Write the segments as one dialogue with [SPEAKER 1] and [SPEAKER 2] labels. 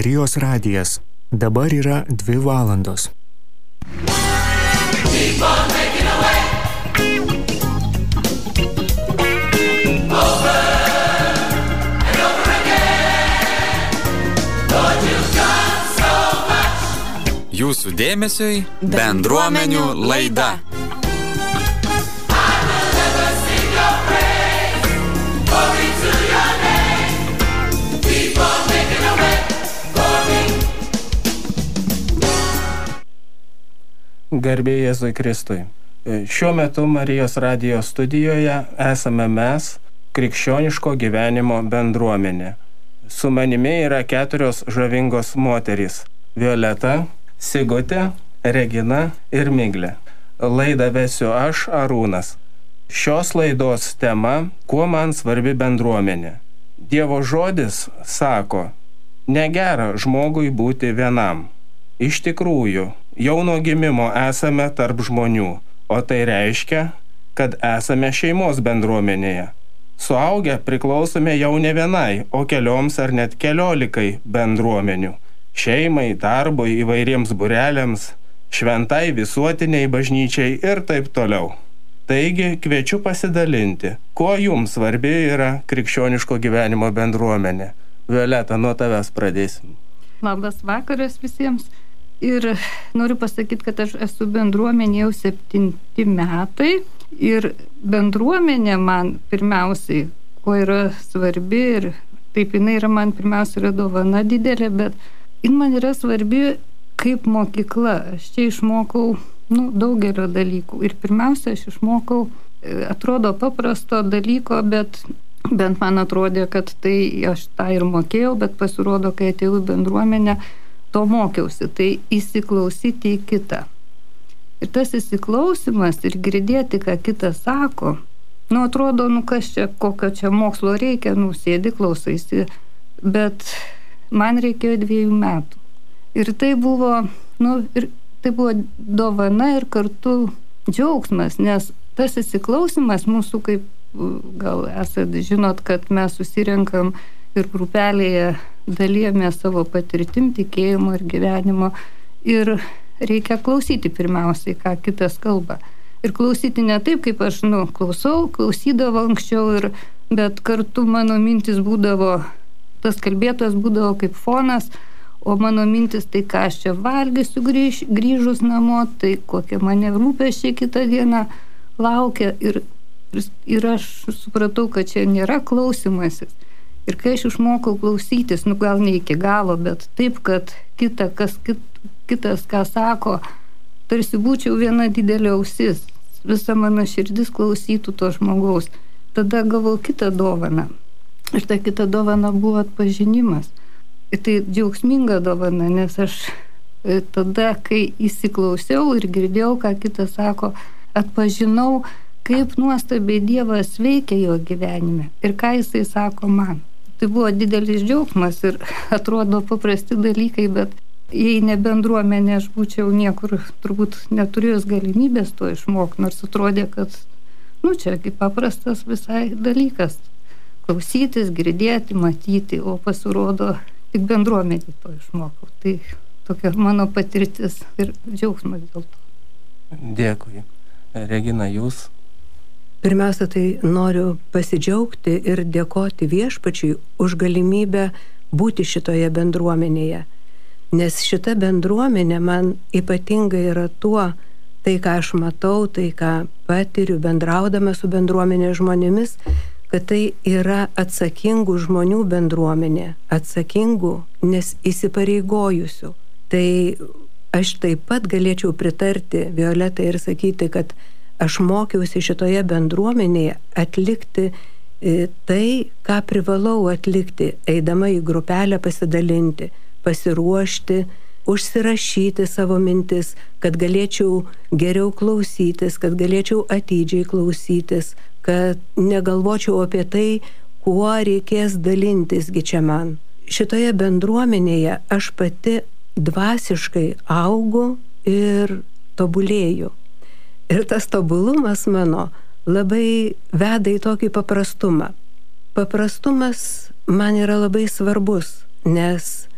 [SPEAKER 1] Marijos radijas. Dabar yra 2 valandos.
[SPEAKER 2] Jūsų dėmesiui bendruomenių laida.
[SPEAKER 3] Garbė Jėzui Kristui. Šiuo metu Marijos radijo studijoje esame mes, krikščioniško gyvenimo bendruomenė. Su manimi yra 4 žavingos moterys – Violeta, Sigutė, Regina ir Miglė. Laidą vesiu aš, Arūnas. Šios laidos tema – kuo man svarbi bendruomenė. Dievo žodis sako, negera žmogui būti vienam. Iš tikrųjų, jau nuo gimimo esame tarp žmonių, o tai reiškia, kad esame šeimos bendruomenėje. Suaugę priklausome jau ne vienai, o kelioms ar net 14 bendruomenių. Šeimai, darbui, įvairiems būreliams, šventai visuotiniai bažnyčiai ir taip toliau. Taigi kviečiu pasidalinti, kuo jums svarbi yra krikščioniško gyvenimo bendruomenė. Violeta, nuo tavęs pradėsim.
[SPEAKER 4] Labas vakaras visiems. Ir noriu pasakyti, kad aš esu bendruomenė jau 7 metai. Ir bendruomenė man pirmiausiai, kuo yra svarbi, ir taip jinai yra man pirmiausia yra dovana didelė, bet jin man yra svarbi kaip mokykla. Aš čia išmokau daugelio dalykų. Ir pirmiausia, aš išmokau, atrodo paprasto dalyko, bet bent man atrodė, kad tai aš tą ir mokėjau, bet pasirodo, kai atėjau į bendruomenę, to mokiausi. Tai įsiklausyti į kitą. Ir tas įsiklausimas ir girdėti, ką kitas sako, atrodo, kas čia, kokio čia mokslo reikia, sėdi, klausaisi, bet man reikėjo 2 metų. Ir tai buvo, tai buvo dovana ir kartu džiaugsmas, nes tas įsiklausimas mūsų, kaip gal esat žinot, kad mes susirenkam ir grupelėje dalijame savo patirtim, tikėjimo ir gyvenimo. Ir reikia klausyti pirmiausiai, ką kitas kalba. Ir klausyti ne taip, kaip aš klausydavo anksčiau, bet kartu mano mintis būdavo, tas kalbėtojas būdavo kaip fonas, o mano mintis tai, ką aš čia valgysiu grįžus namo, tai kokie mane rūpesčiai kitą dieną laukia. Ir aš supratau, kad čia nėra klausimasis. Ir kai aš išmokau klausytis, gal ne iki galo, bet taip, kad kitas ką sako, tarsi būčiau viena didelė ausis, visa mano širdis klausytų to žmogaus. Tada gavau kitą dovaną. Ir ta kita dovana buvo atpažinimas. Ir tai džiaugsminga dovana, nes aš tada, kai įsiklausiau ir girdėjau, ką kitas sako, atpažinau, kaip nuostabiai Dievas veikia jo gyvenime ir ką jisai sako man. Tai buvo didelis džiaugsmas ir atrodo paprasti dalykai, bet jei ne bendruomenė, aš būčiau niekur turbūt neturėjęs galimybės to išmokti, nors atrodė, kad čia kaip paprastas visai dalykas. Klausytis, girdėti, matyti, o pasirodo tik bendruomenė to išmokau. Tai tokia mano patirtis ir džiaugsmas dėl to.
[SPEAKER 3] Dėkui. Regina, jūs?
[SPEAKER 5] Pirmiausia, tai noriu pasidžiaugti ir dėkoti Viešpačiui už galimybę būti šitoje bendruomenėje. Nes šita bendruomenė man ypatingai yra tuo, tai ką aš matau, tai ką patiriu bendraudama su bendruomenės žmonėmis, kad tai yra atsakingų žmonių bendruomenė, atsakingų, nes įsipareigojusių. Tai aš taip pat galėčiau pritarti Violetai ir sakyti, kad aš mokiausi šitoje bendruomenėje atlikti tai, ką privalau atlikti, eidama į grupelę pasidalinti, pasiruošti, užsirašyti savo mintis, kad galėčiau geriau klausytis, kad galėčiau atidžiai klausytis, kad negalvočiau apie tai, kuo reikės dalintisgi čia man. Šitoje bendruomenėje aš pati dvasiškai augu ir tobulėju. Ir tas tobulumas mano labai veda į tokį paprastumą. Paprastumas man yra labai svarbus, nes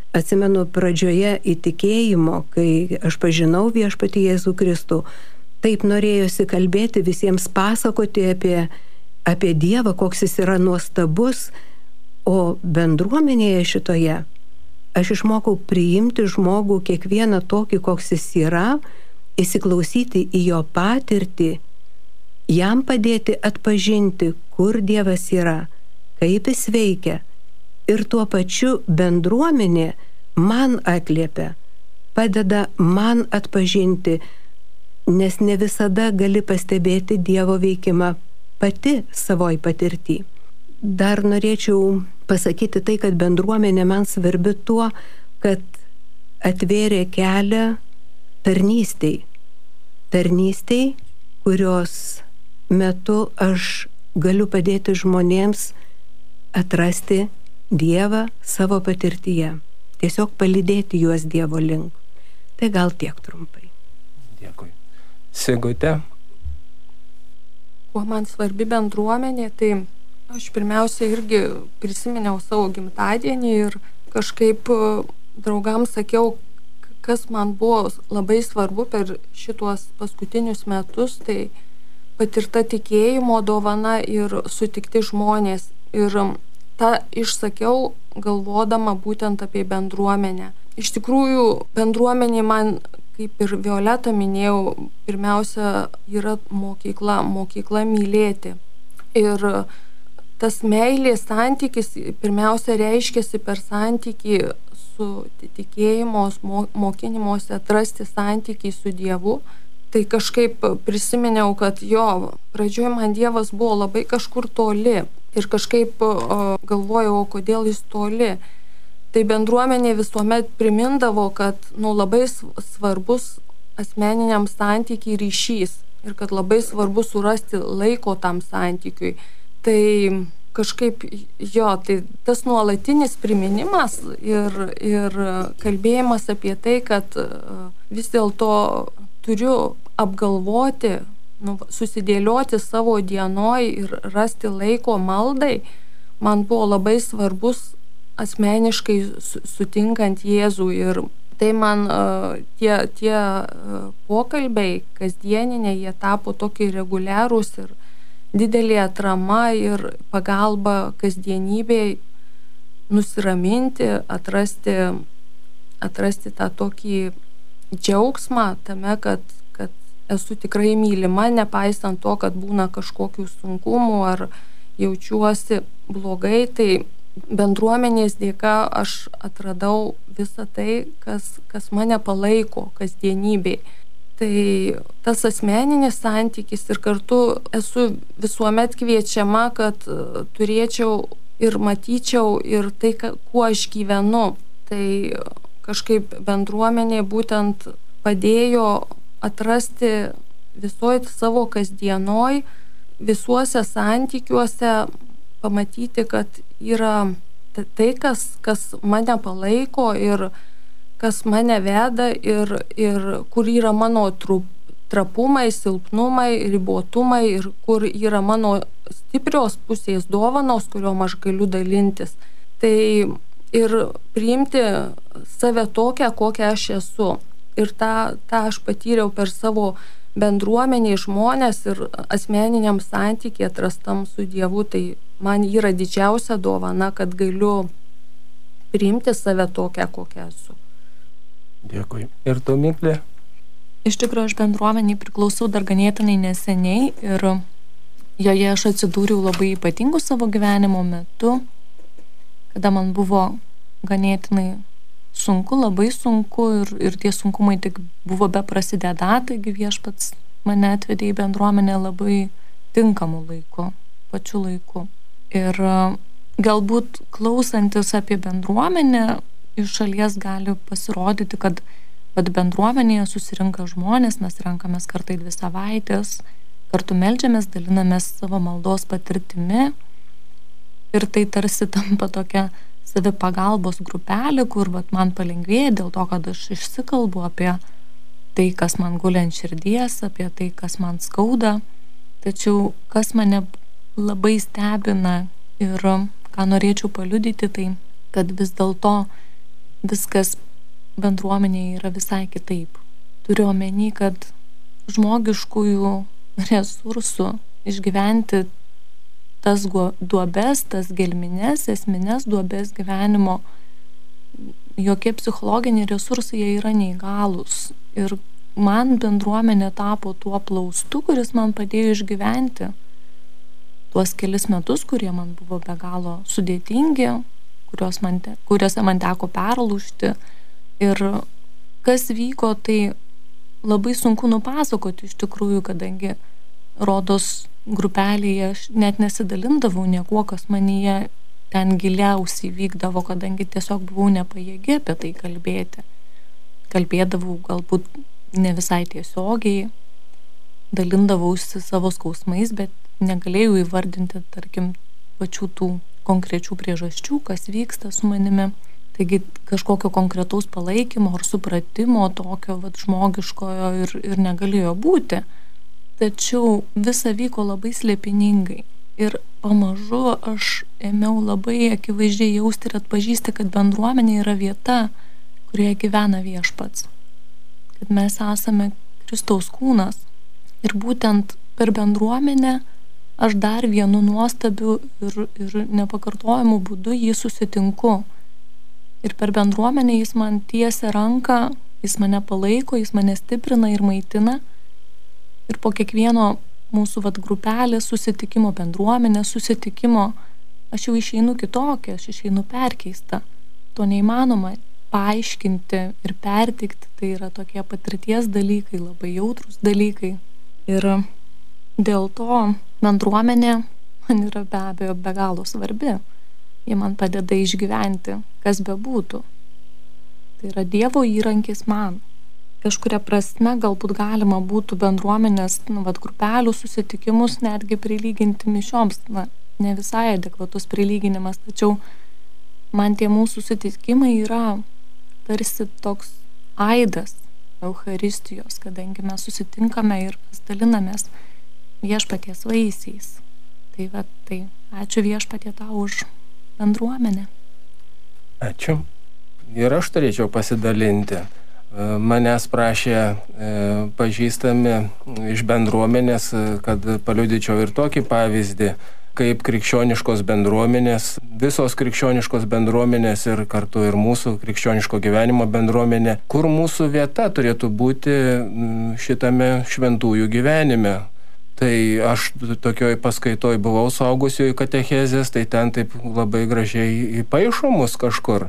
[SPEAKER 5] atsimenu pradžioje įtikėjimo, kai aš pažinau viešpatį Jėzų Kristų, taip norėjosi kalbėti, visiems pasakoti apie Dievą, koks jis yra nuostabus, o bendruomenėje šitoje aš išmokau priimti žmogų kiekvieną tokį, koks jis yra, įsiklausyti į jo patirtį, jam padėti atpažinti, kur Dievas yra, kaip jis veikia. Ir tuo pačiu bendruomenė man atliepia, padeda man atpažinti, nes ne visada gali pastebėti Dievo veikimą pati savoj patirtį. Dar norėčiau pasakyti tai, kad bendruomenė man svarbi tuo, kad atvėrė kelią tarnystei. Tarnystei, kurios metu aš galiu padėti žmonėms atrasti Dievą savo patirtyje. Tiesiog palydėti juos Dievo link. Tai gal tiek trumpai.
[SPEAKER 3] Dėkui. Sigutė.
[SPEAKER 6] Kuo man svarbi bendruomenė, tai aš pirmiausia irgi prisiminiau savo gimtadienį ir kažkaip draugams sakiau, kas man buvo labai svarbu per šituos paskutinius metus, tai patirta tikėjimo dovana ir sutikti žmonės. Ir tą išsakiau galvodama būtent apie bendruomenę. Iš tikrųjų, bendruomenė man, kaip ir Violeta minėjau, pirmiausia yra mokykla mylėti. Ir tas meilės santykis pirmiausia reiškiasi per santykį su tikėjimos, mokinimuose atrasti santykį su Dievu. Tai kažkaip prisiminiau, kad pradžioje man Dievas buvo labai kažkur toli. Ir kažkaip galvojau, kodėl jis toli. Tai bendruomenė visuomet primindavo, kad labai svarbus asmeniniam santykiai ryšys ir kad labai svarbu surasti laiko tam santykiui. Tai kažkaip tai tas nuolatinis priminimas ir kalbėjimas apie tai, kad vis dėlto turiu apgalvoti, susidėlioti savo dienoj ir rasti laiko maldai, man buvo labai svarbus asmeniškai sutinkant Jėzų. Ir tai man tie pokalbiai kasdieniniai, jie tapo tokie reguliarūs ir didelė atrama ir pagalba kasdienybėj nusiraminti, atrasti tą tokį džiaugsmą tame, kad esu tikrai mylima, nepaisant to, kad būna kažkokių sunkumų ar jaučiuosi blogai. Tai bendruomenės dėka aš atradau visą tai, kas mane palaiko kasdienybėj. Tai tas asmeninis santykis ir kartu esu visuomet kviečiama, kad turėčiau ir matyčiau ir tai, kuo aš gyvenu. Tai kažkaip bendruomenė būtent padėjo atrasti visoje savo kasdienoj, visuose santykiuose, pamatyti, kad yra tai, kas mane palaiko ir kas mane veda ir kur yra mano trapumai, silpnumai, ribotumai ir kur yra mano stiprios pusės dovanos, kuriuom aš galiu dalintis. Tai ir priimti save tokią, kokią aš esu. Ir tą aš patyriau per savo bendruomenį žmonės ir asmeniniam santykiai atrastam su Dievu. Tai man yra didžiausia dovana, kad galiu priimti save tokią, kokią esu.
[SPEAKER 3] Dėkui. Ir tu, Miklė?
[SPEAKER 7] Iš tikrųjų, aš bendruomeniai priklausau dar ganėtinai neseniai ir joje aš atsidūriau labai ypatingų savo gyvenimo metu, kada man buvo ganėtinai sunku, labai sunku ir tie sunkumai tik buvo beprasideda, taigi Viešpats mane atvedė į bendruomenę labai tinkamu laiku, pačiu laiku. Ir galbūt klausantis apie bendruomenę iš šalies gali pasirodyti, kad bendruomenėje susirinka žmonės, mes renkamės kartą į 2 savaitės, kartu meldžiamės, dalinamės savo maldos patirtimi ir tai tarsi tampa tokia savipagalbos grupelė, kur man palengvėja dėl to, kad aš išsikalbu apie tai, kas man guli ant širdies, apie tai, kas man skauda. Tačiau kas mane labai stebina ir ką norėčiau paliudyti, tai kad vis dėlto viskas bendruomenėje yra visai kitaip. Turiu omeny, kad žmogiškųjų resursų išgyventi tas duobes, tas gelmines, esmines duobes gyvenimo, jokie psichologiniai resursai jie yra neįgalūs. Ir man bendruomenė tapo tuo plaustu, kuris man padėjo išgyventi tuos kelis metus, kurie man buvo be galo sudėtingi, kuriuose man teko perlūžti. Ir kas vyko, tai labai sunku nupasakoti iš tikrųjų, kadangi rodos grupelėje aš net nesidalindavau niekuo, kas manyje ten giliausiai vykdavo, kadangi tiesiog buvau nepajėgi apie tai kalbėti. Kalbėdavau galbūt ne visai tiesiogiai, dalindavausi savo skausmais, bet negalėjau įvardinti, tarkim, pačių tų konkrečių priežasčių, kas vyksta su manimi. Taigi kažkokio konkretaus palaikymo ar supratimo tokio žmogiškojo ir negalėjo būti. Tačiau visa vyko labai slėpiningai. Ir pamažu aš ėmiau labai akivaizdžiai jausti ir atpažįsti, kad bendruomenė yra vieta, kurioje gyvena Viešpats. Kad mes esame Kristaus kūnas. Ir būtent per bendruomenę aš dar vienu nuostabiu ir nepakartojamu būdu jį susitinku. Ir per bendruomenę jis man tiesia ranką, jis mane palaiko, jis mane stiprina ir maitina. Ir po kiekvieno mūsų grupelės susitikimo, bendruomenės susitikimo, aš jau išeinu kitokia, aš išeinu perkeista. To neįmanoma paaiškinti ir perteikti, tai yra tokie patirties dalykai, labai jautrus dalykai. Ir dėl to bendruomenė man yra be abejo be galo svarbi. Jie man padeda išgyventi, kas bebūtų. Tai yra Dievo įrankis man. Kažkuria prasme galbūt galima būtų bendruomenės grupelių susitikimus netgi prilyginti mišioms. Ne visai adekvatus prilyginimas, tačiau man tie mūsų susitikimai yra tarsi toks aidas Eucharistijos, kadangi mes susitinkame ir dalinamės Viešpaties vaisiais. Tai ačiū Viešpatie tau už bendruomenę.
[SPEAKER 3] Ačiū. Ir aš turėčiau pasidalinti. Manęs prašė pažįstami iš bendruomenės, kad paliudyčiau ir tokį pavyzdį, kaip krikščioniškos bendruomenės, visos krikščioniškos bendruomenės ir kartu ir mūsų krikščioniško gyvenimo bendruomenė, kur mūsų vieta turėtų būti šitame šventųjų gyvenime. Tai aš tokioj paskaitoj buvau suaugusiųjų katechezės, tai ten taip labai gražiai įpaišo mus kažkur.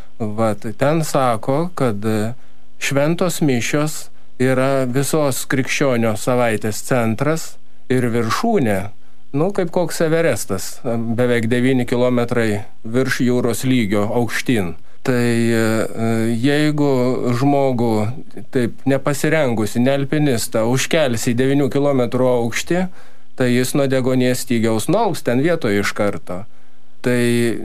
[SPEAKER 3] Ten sako, kad šventos mišios yra visos krikščionio savaitės centras ir viršūnė, kaip koks Everestas, beveik 9 kilometrai virš jūros lygio aukštyn. Tai jeigu žmogų taip nepasirengusi, ne alpinistą, užkelsi į 9 kilometrų aukštį, tai jis nuo degonės stygiaus nualps ten vietoje iš karto. Tai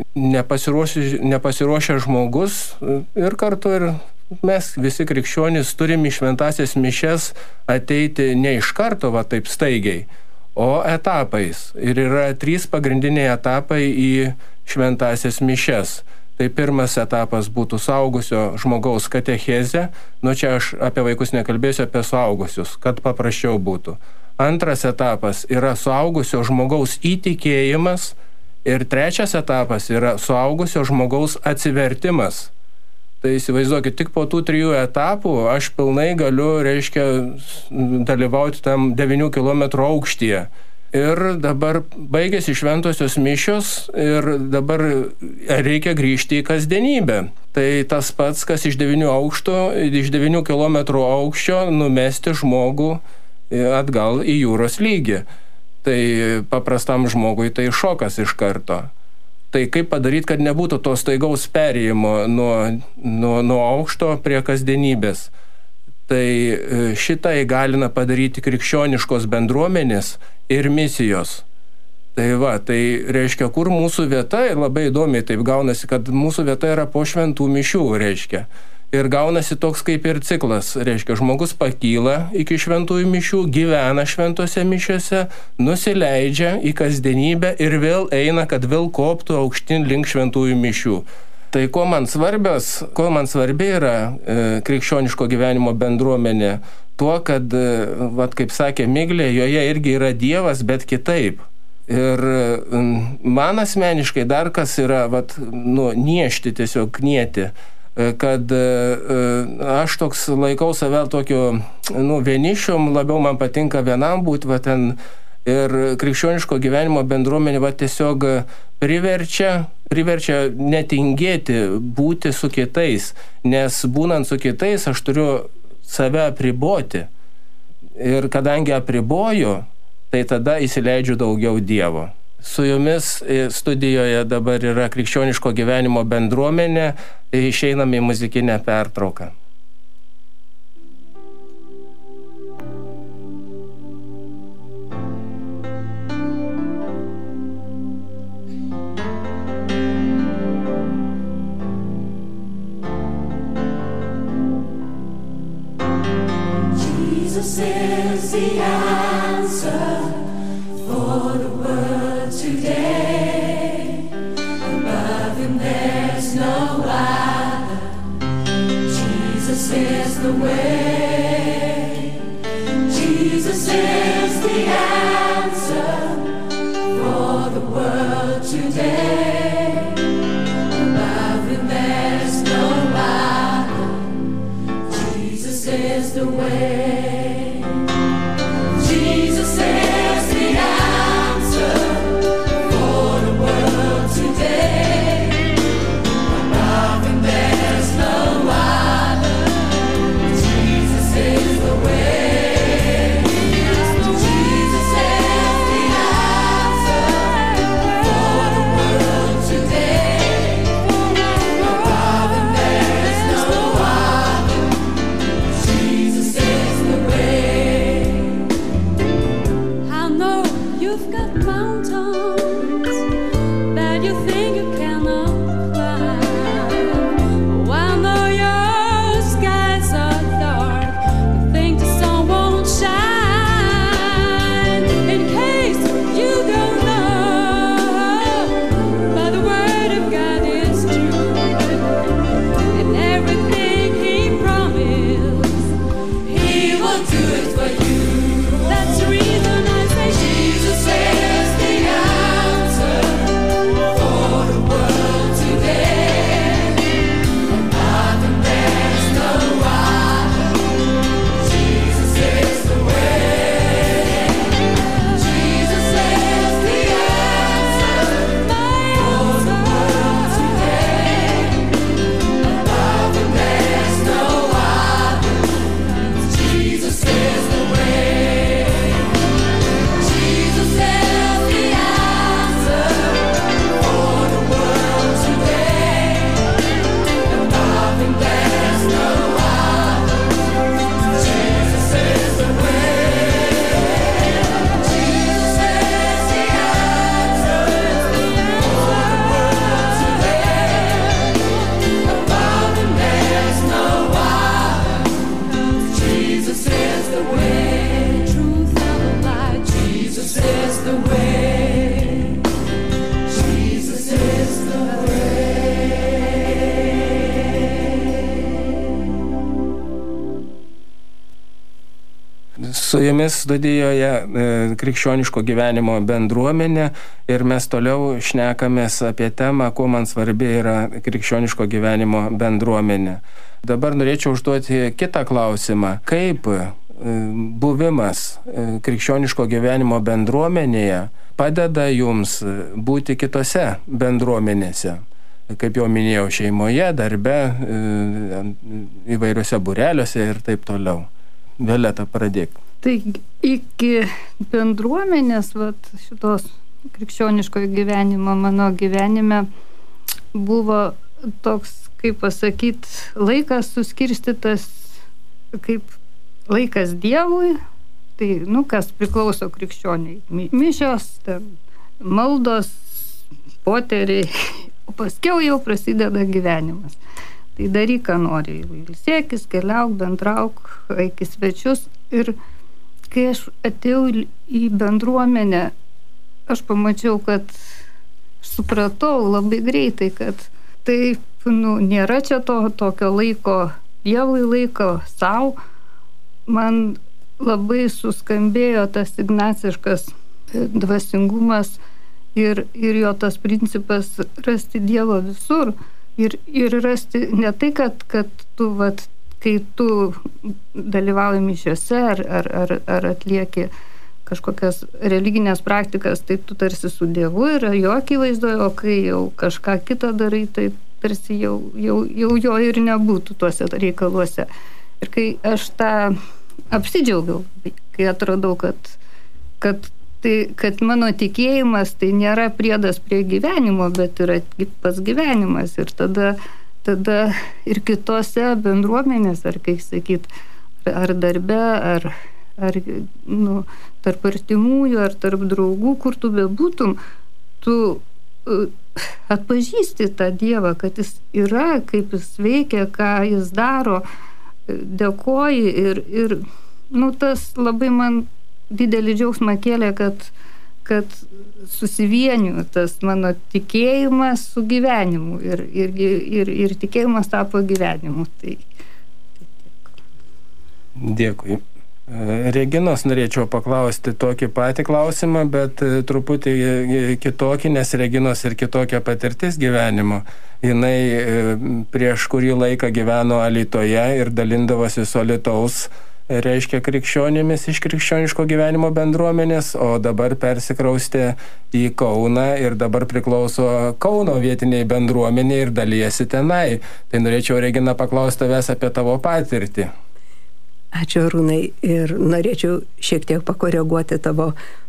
[SPEAKER 3] nepasiruošęs žmogus ir kartu ir mes visi krikščionys turim į šventąsias mišias ateiti ne iš karto taip staigiai, o etapais. Ir yra 3 pagrindiniai etapai į šventąsias mišias. Tai pirmas etapas būtų suaugusio žmogaus katechezė. Čia aš apie vaikus nekalbėsiu, apie suaugusius, kad paprasčiau būtų. Antras etapas yra suaugusio žmogaus įtikėjimas. Ir trečias etapas yra suaugusio žmogaus atsivertimas. Tai įsivaizduokit, tik po tų 3 etapų aš pilnai galiu, dalyvauti tam 9 km aukštyje. Ir dabar baigėsi šventosios mišios ir dabar reikia grįžti į kasdienybę. Tai tas pats, kas iš 9 km aukščio numesti žmogų atgal į jūros lygį. Tai paprastam žmogui tai šokas iš karto. Tai kaip padaryti, kad nebūtų to staigaus perėjimo nuo aukšto prie kasdienybės. Tai šitą įgalina padaryti krikščioniškos bendruomenės ir misijos. Tai reiškia, kur mūsų vieta, ir labai įdomiai taip gaunasi, kad mūsų vieta yra po šventų mišių, reiškia. Ir gaunasi toks kaip ir ciklas, reiškia, žmogus pakyla iki šventųjų mišių, gyvena šventose mišiose, nusileidžia į kasdienybę ir vėl eina, kad vėl koptų aukštyn link šventųjų mišių. Tai kuo man svarbi yra krikščioniško gyvenimo bendruomenė, tuo, kad, kaip sakė Miglė, joje irgi yra Dievas, bet kitaip. Ir man asmeniškai dar kas yra, niešti, tiesiog knieti, kad aš toks laikau save tokiu, vienišium, labiau man patinka vienam būti, ir krikščioniško gyvenimo bendruomenė tiesiog priverčia netingėti būti su kitais, nes būnant su kitais aš turiu save apriboti. Ir kadangi apriboju, tai tada įsileidžiu daugiau Dievo. Su jumis studijoje dabar yra krikščioniško gyvenimo bendruomenė, išeiname į muzikinę pertrauką.
[SPEAKER 8] Jesus is the answer for the world today. Above him there's no other. Jesus is the way. Jesus is the answer for the world today. Above him there's no other. Jesus is the way.
[SPEAKER 3] Su jumis studijoje krikščioniško gyvenimo bendruomenė ir mes toliau šnekamės apie temą, kuo man svarbi yra krikščioniško gyvenimo bendruomenė. Dabar norėčiau užduoti kitą klausimą. Kaip buvimas krikščioniško gyvenimo bendruomenėje padeda jums būti kitose bendruomenėse? Kaip jau minėjau, šeimoje, darbe, įvairiuose būreliuose ir taip toliau. Violeta, pradėk.
[SPEAKER 4] Tai iki bendruomenės, šitos krikščioniško gyvenimo mano gyvenime buvo toks, kaip pasakyti, laikas suskirstytas kaip laikas Dievui, tai, kas priklauso krikščioniai. Mišios, maldos, poteriai, o paskiau jau prasideda gyvenimas. Tai daryk, ką nori. Ilsėkis, keliauk, bendrauk, eik į svečius. Ir kai aš atėjau į bendruomenę, aš pamačiau, kad supratau labai greitai, kad taip, nėra čia tokio laiko Dievui, laiko savo. Man labai suskambėjo tas ignaciškas dvasingumas ir jo tas principas rasti Dievo visur ir rasti ne tai, kad tu, kai tu dalyvauji mišiose ar atlieki kažkokias religinės praktikas, tai tu tarsi su Dievu yra jo akivaizdoje, o kai jau kažką kitą darai, tai tarsi jau jo ir nebūtų tuose reikaluose. Ir kai aš tą apsidžiaugiau, kai atradau, kad mano tikėjimas tai nėra priedas prie gyvenimo, bet yra pats gyvenimas. Ir tada ir kitose bendruomenės, ar kaip sakyt, ar darbe, ar tarp artimųjų, ar tarp draugų, kur tu bebūtum, tu atpažįsti tą Dievą, kad jis yra, kaip jis veikia, ką jis daro, dėkoji ir tas labai man didelį džiaugsmą kėlė, kad susivieniu tas mano tikėjimas su gyvenimu ir tikėjimas tapo gyvenimu. Tai
[SPEAKER 3] Dėkui. Reginos norėčiau paklausti tokį patį klausimą, bet truputį kitokį, nes Reginos ir kitokia patirtis gyvenimo. Jinai prieš kurį laiką gyveno Alytoje ir dalindavosi su Alytaus, reiškia, krikščionimis iš krikščioniško gyvenimo bendruomenės, o dabar persikraustė į Kauną ir dabar priklauso Kauno vietiniai bendruomeniai ir dalijasi tenai. Tai norėčiau, Regina, paklausti tavęs apie tavo patirtį.
[SPEAKER 5] Ačiū, Arūnai, ir norėčiau šiek tiek pakoreguoti tavo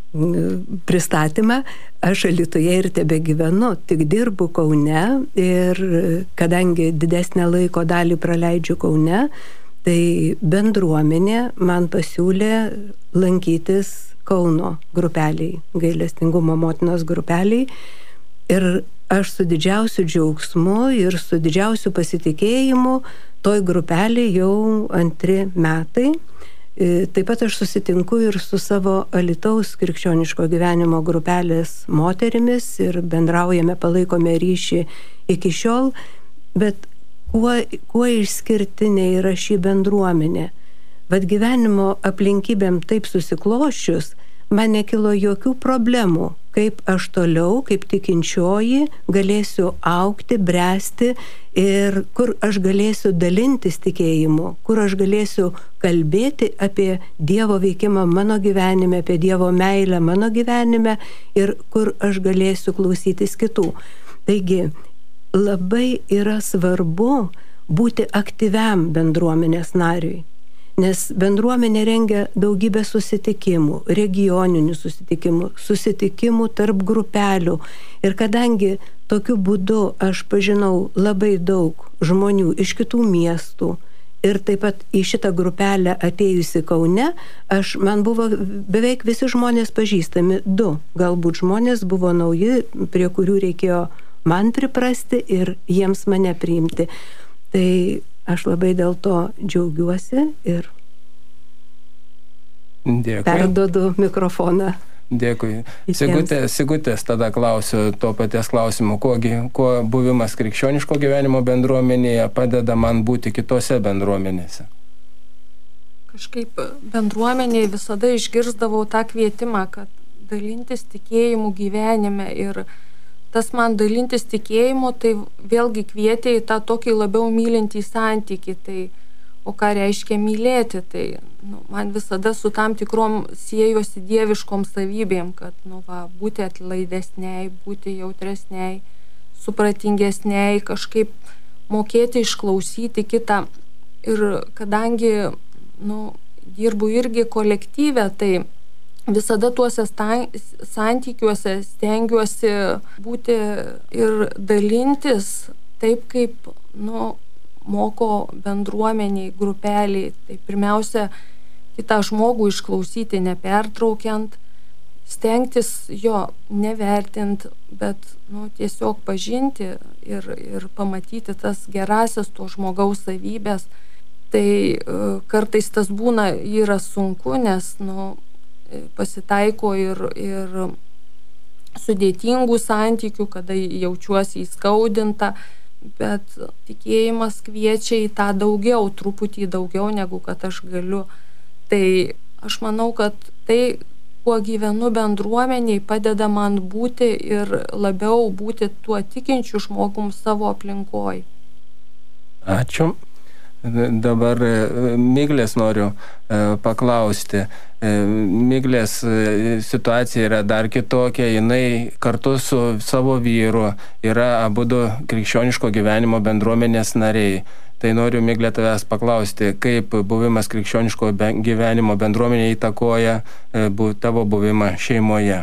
[SPEAKER 5] pristatymą. Aš Alytuje ir tebegyvenu, tik dirbu Kaune ir kadangi didesnę laiko dalį praleidžiu Kaune, tai bendruomenė man pasiūlė lankytis Kauno grupeliai, gailestingumo motinos grupeliai. Ir aš su didžiausiu džiaugsmu ir su didžiausiu pasitikėjimu toj grupelė jau 2 metai. Taip pat aš susitinku ir su savo Alytaus krikščioniško gyvenimo grupelės moterimis ir bendraujame, palaikome ryšį iki šiol. Bet kuo išskirtinė yra šį bendruomenė? Vat gyvenimo aplinkybėm taip susikloščius, man nekilo jokių problemų, kaip aš toliau, kaip tikinčioji, galėsiu augti, bręsti ir kur aš galėsiu dalintis tikėjimu, kur aš galėsiu kalbėti apie Dievo veikimą mano gyvenime, apie Dievo meilę mano gyvenime ir kur aš galėsiu klausytis kitų. Taigi, labai yra svarbu būti aktyviam bendruomenės nariui. Nes bendruomenė rengia daugybę susitikimų, regioninių susitikimų tarp grupelių. Ir kadangi tokiu būdu aš pažinau labai daug žmonių iš kitų miestų ir taip pat į šitą grupelę atėjusi Kaune, man buvo beveik visi žmonės pažįstami, 2 galbūt žmonės buvo nauji, prie kurių reikėjo man priprasti ir jiems mane priimti. Tai aš labai dėl to džiaugiuosi ir perduodu mikrofoną.
[SPEAKER 3] Dėkui. Sigutės tada klausiu to paties klausimu, kuo buvimas krikščioniško gyvenimo bendruomenėje padeda man būti kitose bendruomenėse?
[SPEAKER 6] Kažkaip bendruomenėje visada išgirsdavau tą kvietimą, kad dalintis tikėjimu gyvenime ir tas man dalintis tikėjimu, tai vėlgi kvietė į tą tokį labiau mylintį santykį. Tai, o ką reiškia mylėti? Tai man visada su tam tikrom siejosi dieviškom savybėm, kad būti atlaidesniai, būti jautresniai, supratingesniai, kažkaip mokėti išklausyti kitą. Ir kadangi dirbu irgi kolektyve, tai visada tuose santykiuose stengiuosi būti ir dalintis taip, kaip moko bendruomeniai, grupeliai. Tai pirmiausia, kitą žmogų išklausyti nepertraukiant, stengtis jo nevertint, bet tiesiog pažinti ir pamatyti tas gerasias to žmogaus savybės. Tai kartais tas yra sunku, nes pasitaiko ir sudėtingų santykių, kada jaučiuosi įskaudinta, bet tikėjimas kviečia į tą daugiau, truputį daugiau negu kad aš galiu. Tai aš manau, kad tai, kuo gyvenu bendruomeniai, padeda man būti ir labiau būti tuo tikinčiu žmogum savo aplinkoj.
[SPEAKER 3] Ačiū. Dabar Miglės noriu paklausti. Miglės situacija yra dar kitokia, jinai kartu su savo vyru yra abudu krikščioniško gyvenimo bendruomenės nariai. Tai noriu, Miglė, tavęs paklausti, kaip buvimas krikščioniško gyvenimo bendruomenėje įtakoja tavo buvimą šeimoje.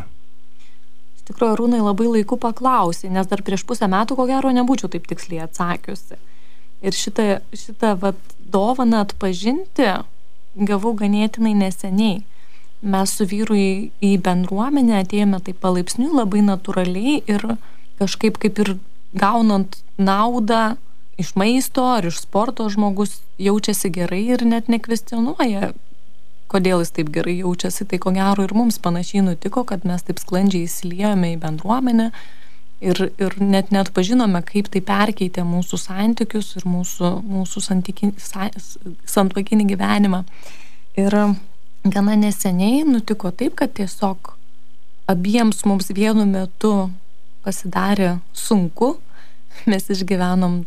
[SPEAKER 7] Iš tikrųjų, Arūnai, labai laiku paklausė, nes dar prieš pusę metų, ko gero, nebūčiau taip tiksliai atsakiusi. Ir šitą dovaną atpažinti gavau ganėtinai neseniai. Mes su vyru į bendruomenę atėjome taip palaipsniui, labai natūraliai ir kažkaip kaip ir gaunant naudą iš maisto ar iš sporto žmogus jaučiasi gerai ir net nekvestionuoja, kodėl jis taip gerai jaučiasi. Tai ko gero ir mums panašiai nutiko, kad mes taip sklandžiai įsiliejome į bendruomenę ir net pažinome, kaip tai perkeitė mūsų santykius ir mūsų santuokinį gyvenimą. Ir gana neseniai nutiko taip, kad tiesiog abiems mums vienu metu pasidarė sunku. Mes išgyvenom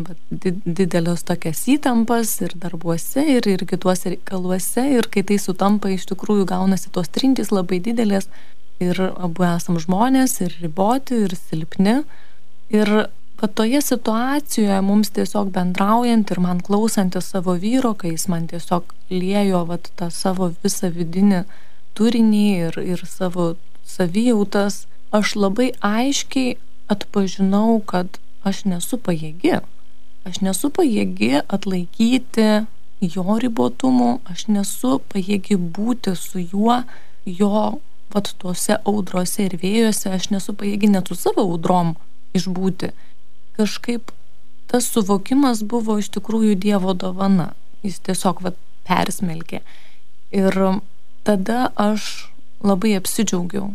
[SPEAKER 7] didelės tokias įtampas ir darbuose, ir kituose reikaluose, ir kai tai sutampa, iš tikrųjų gaunasi tos trintys labai didelės. Ir abu esam žmonės, ir riboti, ir silpni. Ir toje situacijoje mums tiesiog bendraujant ir man klausantis savo vyro, kai jis man tiesiog liejo tą savo visą vidinį turinį ir savo savijautas, aš labai aiškiai atpažinau, kad aš nesu pajėgi. Aš nesu pajėgi atlaikyti jo ribotumų, aš nesu pajėgi būti su juo, jo tuose audrose ir vėjuose, aš nesu pajėgi net su savo audrom išbūti. Kažkaip tas suvokimas buvo iš tikrųjų Dievo dovana. Jis tiesiog persmelkė. Ir tada aš labai apsidžiaugiau,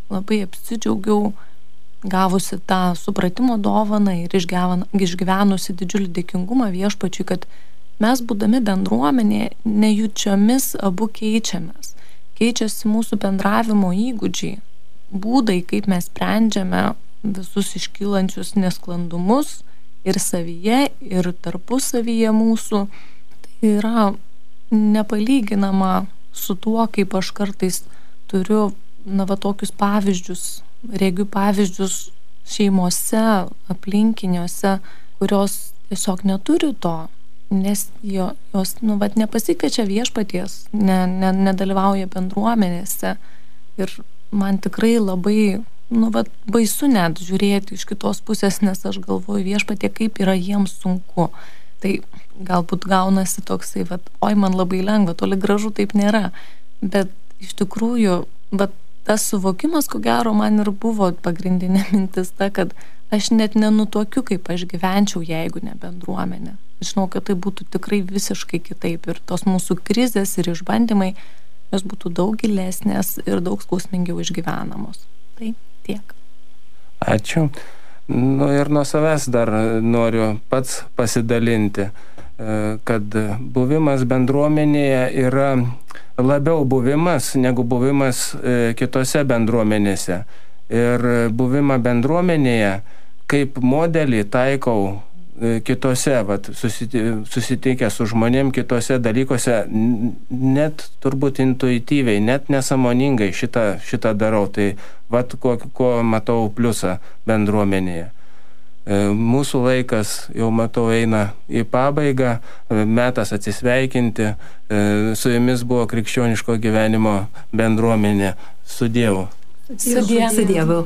[SPEAKER 7] gavusi tą supratimo dovaną ir išgyvenusi didžiulį dėkingumą Viešpačiui, kad mes būdami bendruomenėje nejučiomis abu keičiamės. Keičiasi mūsų bendravimo įgūdžiai, būdai, kaip mes sprendžiame visus iškylančius nesklandumus ir savyje, ir tarpusavyje mūsų. Tai yra nepalyginama su tuo, kaip aš kartais turiu tokius pavyzdžius, regiu pavyzdžius šeimose, aplinkiniuose, kurios tiesiog neturi to. Nes jos nepasikviečia Viešpaties, nedalyvauja bendruomenėse. Ir man tikrai labai baisu net žiūrėti iš kitos pusės, nes aš galvoju, Viešpatie, kaip yra jiems sunku. Tai galbūt gaunasi toksai, oi, man labai lengva, toli gražu taip nėra. Bet iš tikrųjų, tas suvokimas, ko gero, man ir buvo pagrindinė mintis ta, kad aš net nenutuokiu, kaip aš gyvenčiau, jeigu ne bendruomenė. Žinau, kad tai būtų tikrai visiškai kitaip ir tos mūsų krizės ir išbandymai, jos būtų daug gilesnės ir daug skausmingiau išgyvenamos. Tai tiek.
[SPEAKER 3] Ačiū. Ir nuo savęs dar noriu pats pasidalinti, kad buvimas bendruomenėje yra labiau buvimas negu buvimas kitose bendruomenėse. Ir buvimą bendruomenėje kaip modelį taikau kitose, susitikę su žmonėm kitose dalykuose, net turbūt intuityviai, net nesąmoningai šitą darau. Tai ko matau pliusą bendruomenėje. Mūsų laikas, jau matau, eina į pabaigą, metas atsisveikinti. Su jumis buvo Krikščioniško gyvenimo bendruomenė. Su Dievu.
[SPEAKER 5] Su Dievu.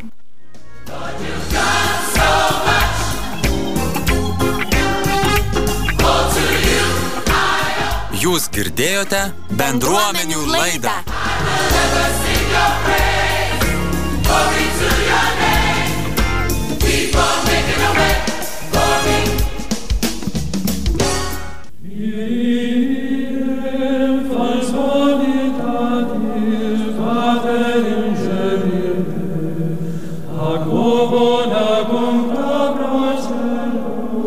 [SPEAKER 2] Jūs girdėjote bendruomenių laidą.
[SPEAKER 8] Buona cum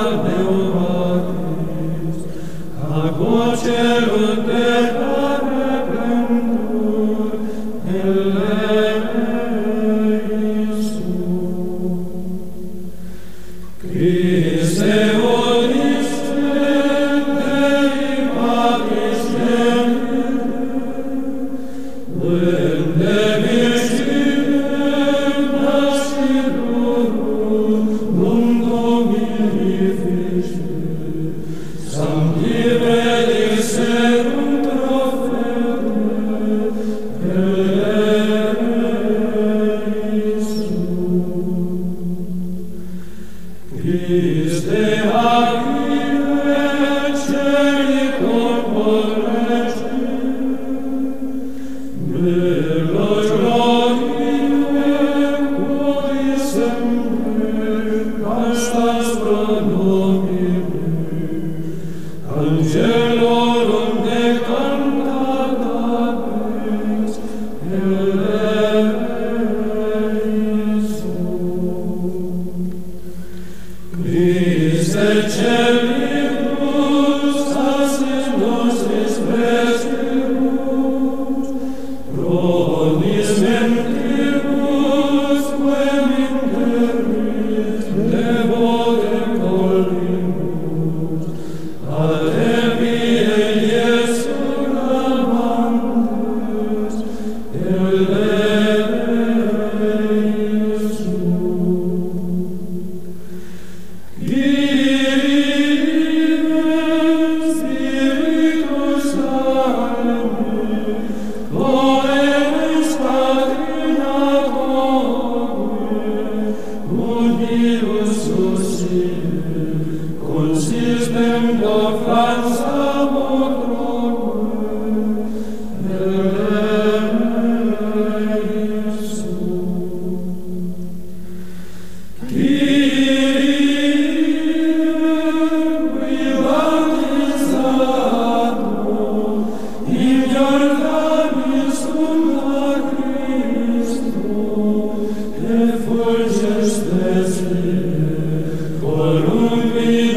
[SPEAKER 8] Voluntas